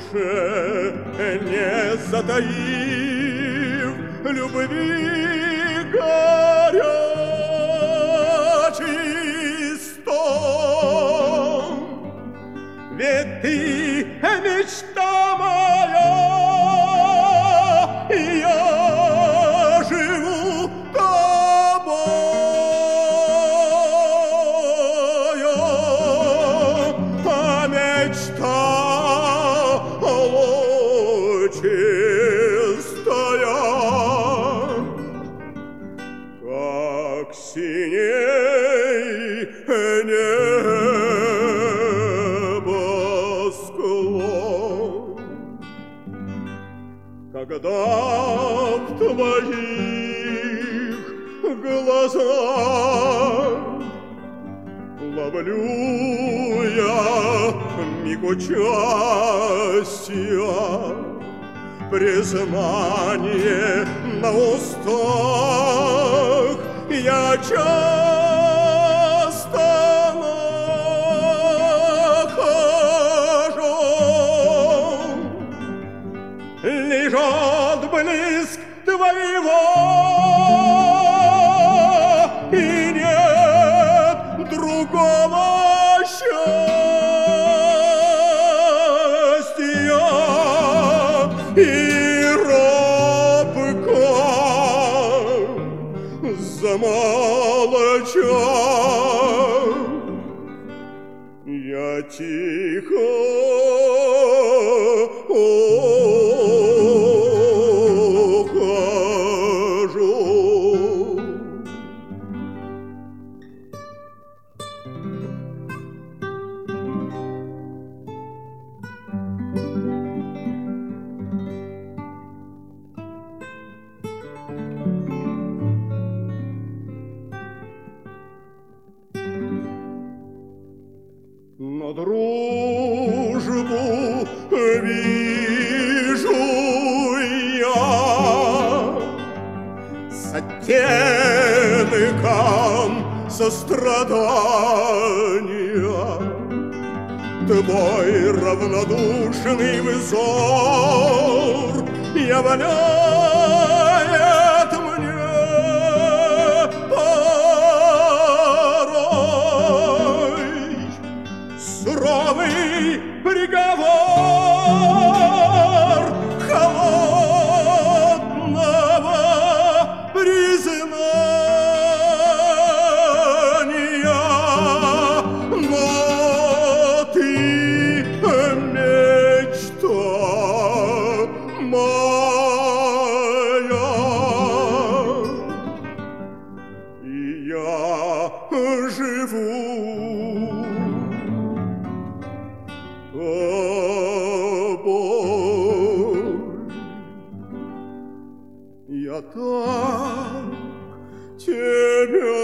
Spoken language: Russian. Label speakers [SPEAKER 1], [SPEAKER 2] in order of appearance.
[SPEAKER 1] душе, не затаив любви горячий стон. Ведь ты мечта моя, и я живу тобою, а мечта чистая, как синей небосклон. Когда в твоих глазах ловлю я миг участия, признание на устах, я часто нахожу. Лежат близк твоего, и нет другого счастья, и робко замолчал, я тихо ухожу. Но дружбу вижу я с оттенком сострадания. Твой равнодушный взор являет мне порой суровый приговор холодного признания. Но ты мечта моя, и я живу тобой. Я так тебя